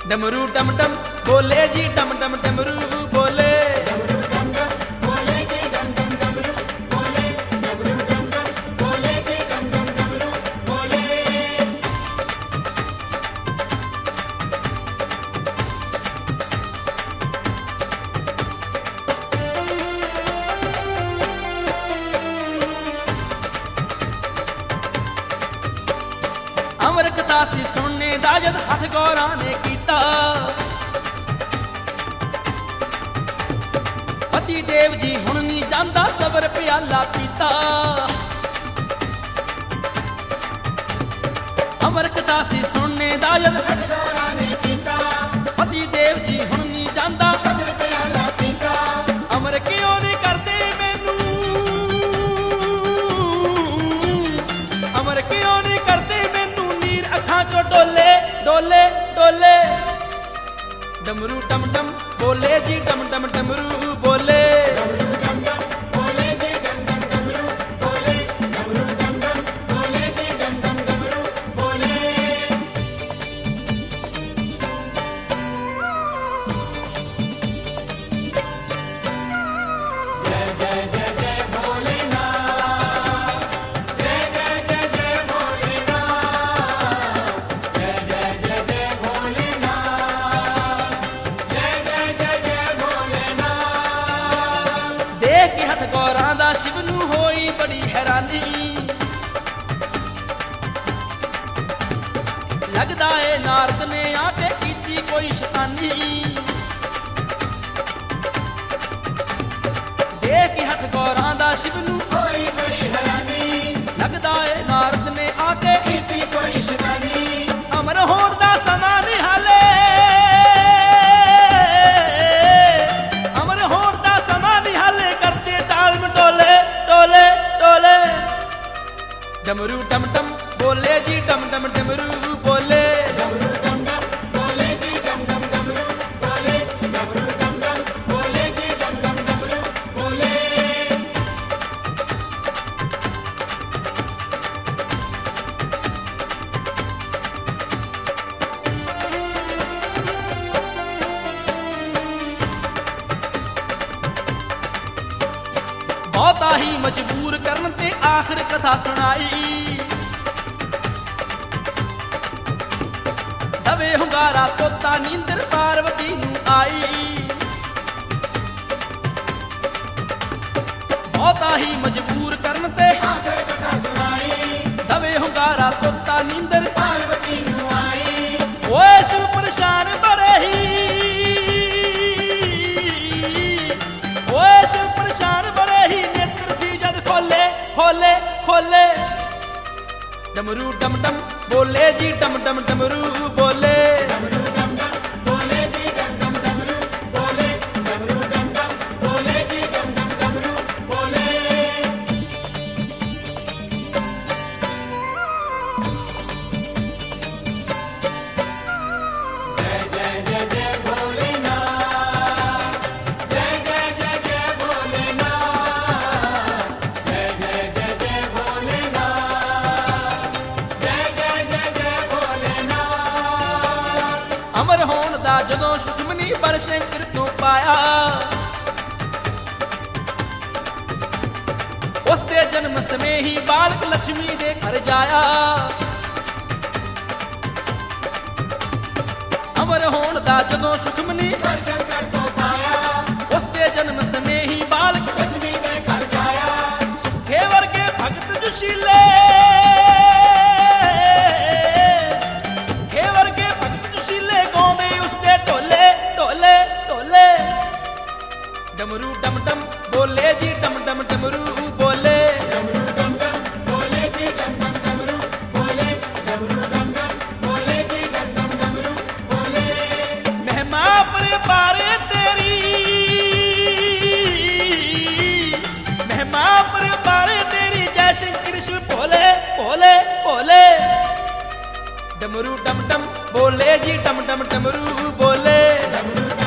डमरू डम डम बोले जी डम डम डमरू बोले। डमरू डम डम बोले जी डम डम डमरू बोले। डमरू डम डम बोले जी डम डम डमरू बोले। अमर कथा सी सुनने दा जद हथ गौरा ने कीता, पति देव जी हुण नी जांदा सबर प्याला पीता। अमर कथा सी सुनने दा जद हथ गौरा ने कीता, पति देव जी हुण नी जांदा सबर प्याला पीता। अमर क्यों नहीं करते मैनू, अमर क्यों नहीं करते मैनू नीर अखां चो डोले डोले डोले। डमरू डम डम बोले जी डम डम डमरू बोले। डमरू डम डम बोले जी डम डम डमरू बोले। डमरू डम डम बोले जी डम डम डमरू बोले। जय जय जय जय भोलेनाथ, जय जय जय जय भोलेनाथ, जय जय जय जय भोलेनाथ, जय जय जय जय भोलेनाथ। देख के हथ गौरां दा शिव नू होई बड़ी हैरानी, लगदा ए नारद ने आके कीती कोई शैतानी। देख के हथ गौरां दा शिव नू कोई बड़ी हैरानी, लगदा ए नारद ने आके कीती कोई शैतानी। अमर होण दा समां नहीं हाले, अमर होण दा समां नहीं हाले, करते ताल में डोले डोले डोले। डमरू डम डम बोले जी डम डम डमरू बोले। डमरू डम डम बोले जी डम डम डमरू बोले। डमरू डम डम बोले जी डम डम डमरू बोले। बहुता ही मजबूर करन ते आखिर कथा सुनाई, दवे हुंगारा तोता नींदर पार्वती नू आई। बहुता ही मजबूर करन ते आखिर कथा सुनाई, दवे हुंगारा तोता नींदर। पार्वती नू आई। ओए शिव परेशान बड़े ही, ओए शिव परेशान बड़े ही, नेत्र सी जद खोले खोले खोले। डमरू डम डम बोले जी डम डम डमरू बोले। डमरू डम डम बोले जी डम डम डमरू बोले। डमरू डम डम बोले जी डम डम डमरू बोले। जय जय जय जय भोलेनाथ, जय जय जय जय भोलेनाथ, जय जय जय जय भोलेनाथ, जय जय जय जय भोलेनाथ। अमर होण दा जदों सुखमनी बल शंकर तो पाया, उसके जन्म समय ही बालक लक्ष्मी दे घर जाया। अमर होण दा जदों सुखमनी शंकर को पाया, उसके जन्म समय ही बालक लक्ष्मी के घर जाया। सुखे वर्गे भक्त जुशीले, सुखे वर्गे भक्त जुशीले, गाँव में उसके टोले टोले टोले। डमरू डम डम बोले जी डम डम डमरू बोले। डमरू डम डम बोले जी डम डम डमरू बोले। डमरू डम डम बोले जी डम डम डमरू बोले। महिमा परपारे तेरी, महिमा परपारे तेरी, जय शंकर शिव भोले भोले भोले। डमरू डम डम बोले जी डम डम डमरू बोले। डमरू